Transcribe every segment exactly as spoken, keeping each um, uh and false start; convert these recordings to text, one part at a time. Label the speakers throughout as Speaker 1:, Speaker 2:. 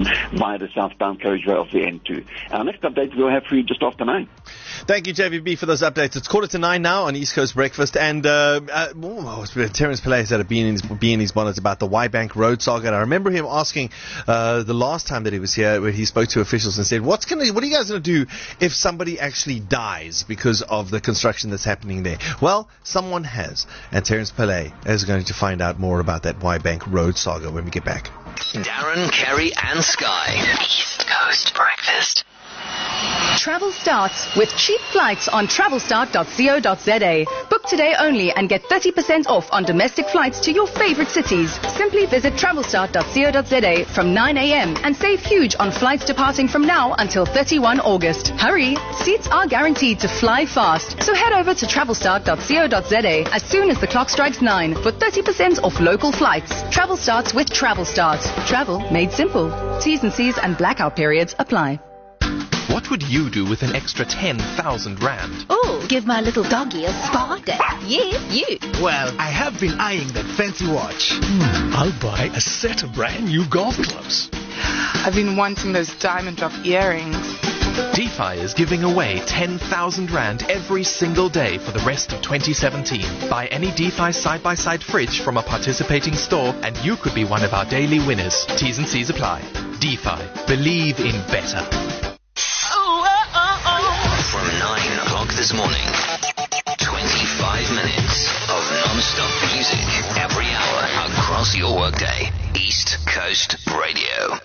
Speaker 1: via the southbound carriageway of the N two. Our next update we'll have for you just after nine.
Speaker 2: Thank you, J V B, for those updates. It's quarter to nine now on East Coast Breakfast, and uh, uh, oh, Terence Pillay said a bee in his, bee in his bonnet about the Y-Bank Road saga. And I remember him asking uh, the last time that he was here, where he spoke to officials and said, "What's gonna, what are you guys going to do if somebody actually dies because of the construction that's happening there?" Well, someone has, and Terence Pillay is going to find out more about that Y-Bank Road saga when we get back.
Speaker 3: Darren, Kerry and Sky. East Coast Breakfast.
Speaker 4: Travel starts with cheap flights on travelstart dot co dot za. Book today only and get thirty percent off on domestic flights to your favorite cities. Simply visit travelstart dot co dot za from nine a.m. and save huge on flights departing from now until thirty-first of August. Hurry! Seats are guaranteed to fly fast. So head over to travelstart dot co dot za as soon as the clock strikes nine for thirty percent off local flights. Travel starts with TravelStart. Travel made simple. T's and C's and blackout periods apply.
Speaker 5: What would you do with an extra ten thousand rand?
Speaker 6: Oh, give my little doggy a spa day. Yes, you.
Speaker 7: Well, I have been eyeing that fancy watch.
Speaker 8: Hmm, I'll buy a set of brand new golf clubs.
Speaker 9: I've been wanting those diamond drop earrings.
Speaker 5: DeFi is giving away ten thousand rand every single day for the rest of twenty seventeen. Buy any DeFi side-by-side fridge from a participating store and you could be one of our daily winners. T's and C's apply. DeFi. Believe in better.
Speaker 3: From nine o'clock this morning, twenty-five minutes of non-stop music every hour across your workday. East Coast Radio.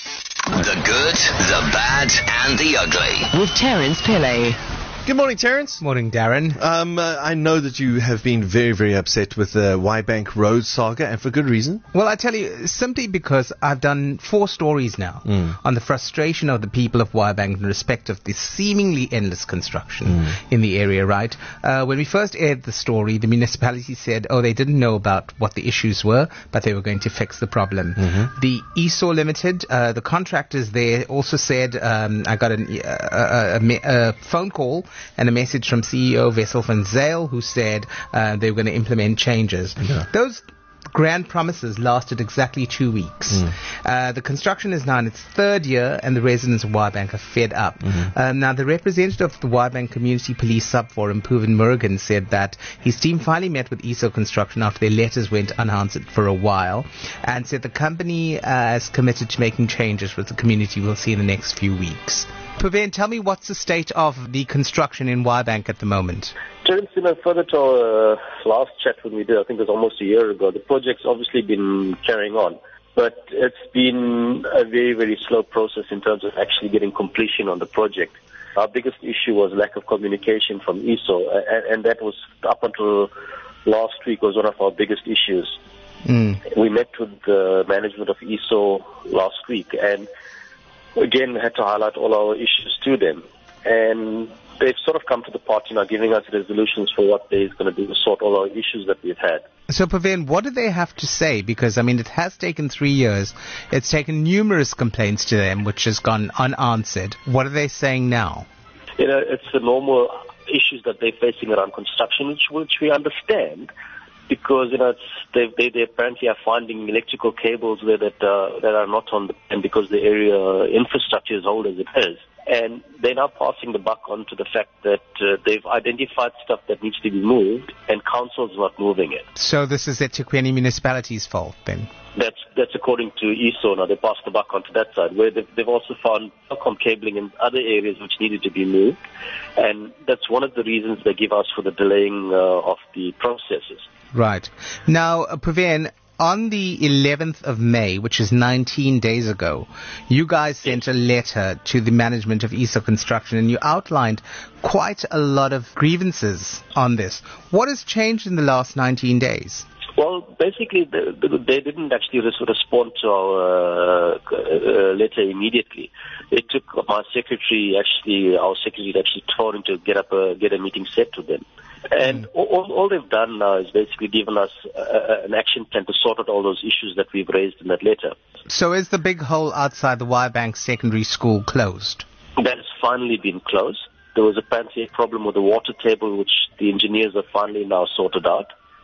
Speaker 3: The good, the bad, and the ugly.
Speaker 10: With Terence Pillay.
Speaker 2: Good morning, Terence.
Speaker 11: Morning, Darren.
Speaker 2: Um, uh, I know that you have been very, very upset with the Y-Bank Road saga, and for good reason.
Speaker 11: Well, I tell you, simply because I've done four stories now mm. on the frustration of the people of Y-Bank in respect of the seemingly endless construction mm. in the area, right? Uh, when we first aired the story, the municipality said, oh, they didn't know about what the issues were, but they were going to fix the problem. Mm-hmm. The E S O Limited, uh, the contractors there also said, um, I got an, uh, a, a, a phone call and a message from C E O Wessel van Zyl, who said uh, they were going to implement changes. Yeah. Those grand promises lasted exactly two weeks. Mm. Uh, the construction is now in its third year, and the residents of Y-Bank are fed up. Mm-hmm. Um, now, the representative of the Y-Bank Community Police Subforum, Pooven Murugan, said that his team finally met with E S O Construction after their letters went unanswered for a while, and said the company uh, is committed to making changes, which the community will see in the next few weeks. Pooven, tell me what's the state of the construction in Y-Bank at the moment?
Speaker 12: Terence, you know, further to our uh, last chat when we did, I think it was almost a year ago, the project's obviously been carrying on, but it's been a very, very slow process in terms of actually getting completion on the project. Our biggest issue was lack of communication from E S O, and, and that was up until last week was one of our biggest issues. Mm. We met with the management of E S O last week, and again, we had to highlight all our issues to them. And they've sort of come to the party now, giving us resolutions for what they're going to do to sort all our issues that we've had.
Speaker 11: So, Pooven, what do they have to say? Because, I mean, it has taken three years. It's taken numerous complaints to them, which has gone unanswered. What are they saying now?
Speaker 12: You know, it's the normal issues that they're facing around construction, which, which we understand. Because, you know, it's, they, they, they apparently are finding electrical cables there that, uh, that are not on the, and because the area infrastructure is old as it is. And they're now passing the buck on to the fact that uh, they've identified stuff that needs to be moved and council's not moving it.
Speaker 11: So this is the eThekwini municipality's fault then?
Speaker 12: That's that's according to E S O. Now they passed the buck onto that side, where they've, they've also found telecom cabling in other areas which needed to be moved. And that's one of the reasons they give us for the delaying uh, of the processes.
Speaker 11: Right. Now, uh, Pooven, on the eleventh of May, which is nineteen days ago, you guys sent a letter to the management of E S O Construction, and you outlined quite a lot of grievances on this. What has changed in the last nineteen days?
Speaker 12: Well, basically, they, they didn't actually respond to our uh, uh, letter immediately. It took my secretary, actually, our secretary actually told him to get up a, get a meeting set with them. And mm. all, all they've done now is basically given us uh, an action plan to sort out all those issues that we've raised in that letter.
Speaker 11: So is the big hole outside the Y-Bank Secondary School closed?
Speaker 12: That has finally been closed. There was apparently a problem with the water table, which the engineers have finally now sorted out.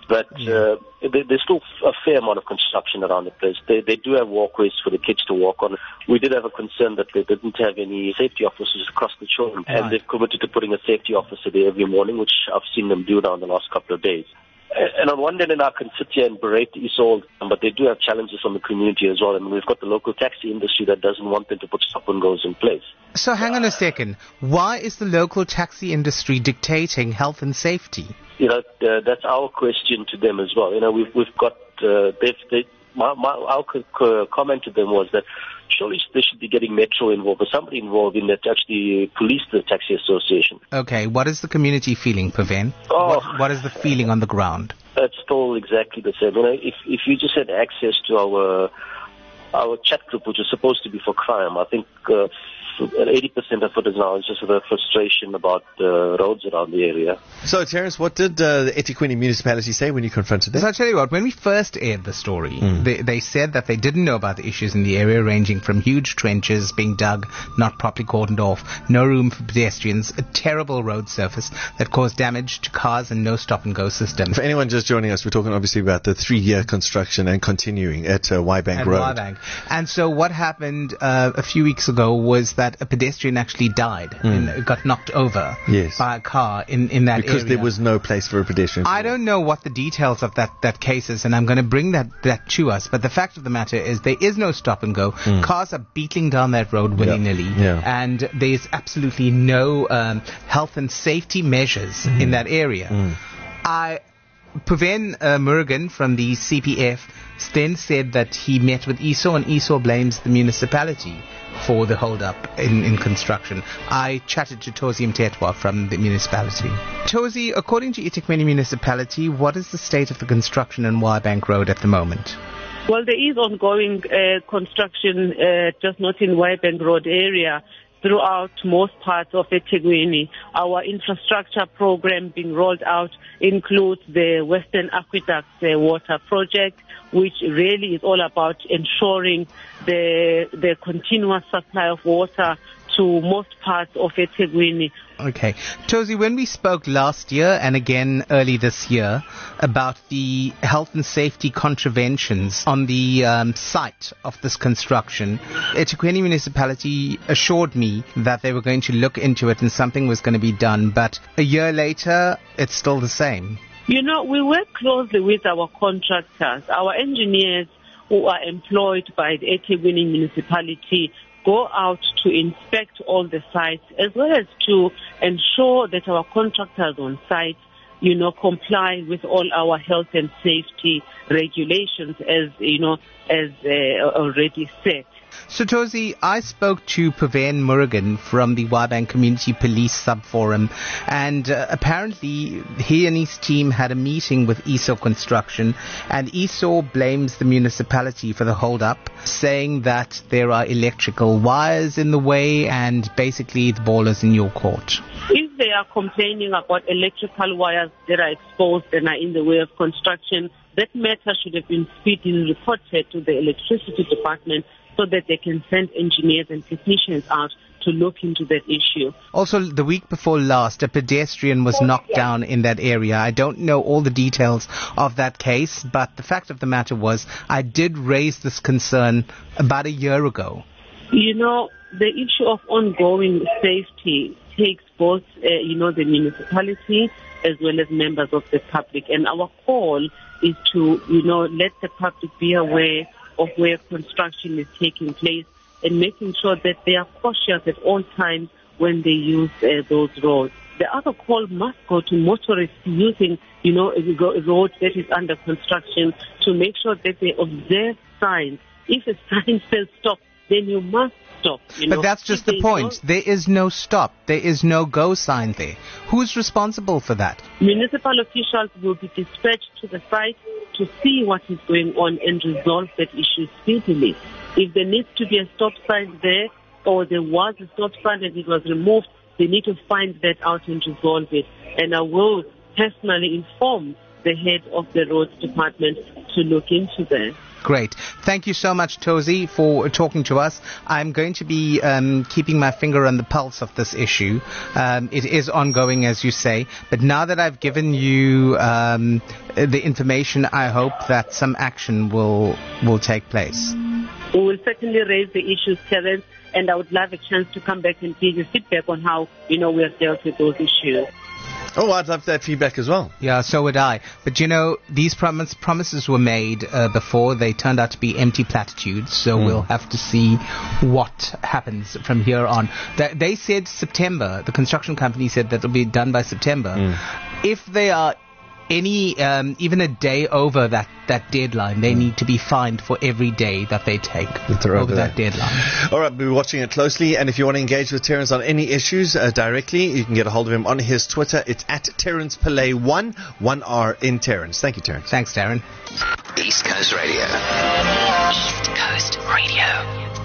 Speaker 12: But uh, there, there's still a fair amount of construction around the place. They, they do have walkways for the kids to walk on. We did have a concern that they didn't have any safety officers across the children, right. and they've committed to putting a safety officer there every morning, which I've seen them do now in the last couple of days. And on one end, I can sit here and berate Esau, but they do have challenges on the community as well. And we've got the local taxi industry that doesn't want them to put stop and goes in place.
Speaker 11: So hang on a second. Why is the local taxi industry dictating health and safety?
Speaker 12: You know, uh, that's our question to them as well. You know, we've we've got uh, they've they. My, my, our co- comment to them was that surely they should be getting Metro involved or somebody involved in that to actually police the taxi association.
Speaker 11: Okay, what is the community feeling, Paven?
Speaker 12: Oh,
Speaker 11: what, what is the feeling on the ground?
Speaker 12: It's still exactly the same. You know, if if you just had access to our our chat group, which is supposed to be for crime, I think uh, eighty percent of it is now just the frustration about uh, roads around the area.
Speaker 2: So, Terence, what did uh, the eThekwini municipality say when you confronted them?
Speaker 11: So I'll tell you what, when we first aired the story, mm. they, they said that they didn't know about the issues in the area, ranging from huge trenches being dug, not properly cordoned off, no room for pedestrians, a terrible road surface that caused damage to cars and no stop-and-go system.
Speaker 2: For anyone just joining us, we're talking obviously about the three-year construction and continuing at uh, Whybank Road.
Speaker 11: Whybank. And so what happened uh, a few weeks ago was that a pedestrian actually died mm. and got knocked over
Speaker 2: yes.
Speaker 11: by a car in, in that
Speaker 2: because
Speaker 11: area.
Speaker 2: Because there was no place for a pedestrian.
Speaker 11: I don't know what the details of that, that case is, and I'm going to bring that, that to us. But the fact of the matter is there is no stop and go. Mm. Cars are beetling down that road willy-nilly.
Speaker 2: Yep. Yeah.
Speaker 11: And there's absolutely no um, health and safety measures mm. in that area.
Speaker 2: Mm.
Speaker 11: I... Paven uh, Murugan from the C P F then said that he met with Esau, and Esau blames the municipality for the hold-up in, in construction. I chatted to Tozi Mtetwa from the municipality. Tozi, according to eThekwini municipality, what is the state of the construction on Whybank Road at the moment?
Speaker 10: Well, there is ongoing uh, construction, uh, just not in Whybank Road area, throughout most parts of eThekwini. Our infrastructure program being rolled out includes the Western Aqueduct uh, water project, which really is all about ensuring the the continuous supply of water to most parts of eThekwini.
Speaker 11: Okay. Tozi, when we spoke last year and again early this year about the health and safety contraventions on the um, site of this construction, eThekwini municipality assured me that they were going to look into it and something was going to be done, but a year later, it's still the same.
Speaker 10: You know, we work closely with our contractors. Our engineers who are employed by the eThekwini municipality go out to inspect all the sites as well as to ensure that our contractors on site, you know, comply with all our health and safety regulations as, you know, as uh, already set.
Speaker 11: So, Tozi, I spoke to Paven Murugan from the Whybank Community Police Sub-Forum, and uh, apparently he and his team had a meeting with Esau Construction, and Esau blames the municipality for the hold-up, saying that there are electrical wires in the way, and basically the ball is in your court.
Speaker 10: If they are complaining about electrical wires that are exposed and are in the way of construction, that matter should have been speedily reported to the electricity department so that they can send engineers and technicians out to look into that issue.
Speaker 11: Also, the week before last, a pedestrian was knocked down in that area. I don't know all the details of that case, but the fact of the matter was I did raise this concern about a year ago.
Speaker 10: You know, the issue of ongoing safety takes both, uh, you know, the municipality as well as members of the public. And our call is to, you know, let the public be aware of where construction is taking place and making sure that they are cautious at all times when they use uh, those roads. The other call must go to motorists using, you know, a road that is under construction to make sure that they observe signs. If a sign says stop, then you must stop. You
Speaker 11: but
Speaker 10: know?
Speaker 11: that's just the point. There is no stop. There is no go sign there. Who's responsible for that?
Speaker 10: Municipal officials will be dispatched to the site to see what is going on and resolve that issue speedily. If there needs to be a stop sign there, or there was a stop sign and it was removed, they need to find that out and resolve it. And I will personally inform the head of the roads department to look into that.
Speaker 11: Great. Thank you so much, Tozy, for talking to us. I'm going to be um, keeping my finger on the pulse of this issue. Um, it is ongoing, as you say. But now that I've given you um, the information, I hope that some action will will take place.
Speaker 10: We will certainly raise the issues, Terence, and I would love a chance to come back and give you feedback on how, you know, we have dealt with those issues.
Speaker 2: Oh, I'd love that feedback as well.
Speaker 11: Yeah, so would I. But, you know, these promise, promises were made uh, before. They turned out to be empty platitudes, so mm. we'll have to see what happens from here on. They, they said September. The construction company said that it'll be done by September. Mm. If they are any, um, even a day over that, that deadline, they mm. need to be fined for every day that they take over, over that deadline.
Speaker 2: All right, we'll be watching it closely, and if you want to engage with Terence on any issues uh, directly, you can get a hold of him on his Twitter. It's at Terence Pillay one, one R in Terence. Thank you, Terence.
Speaker 11: Thanks, Darren.
Speaker 3: East Coast Radio.
Speaker 6: East Coast Radio.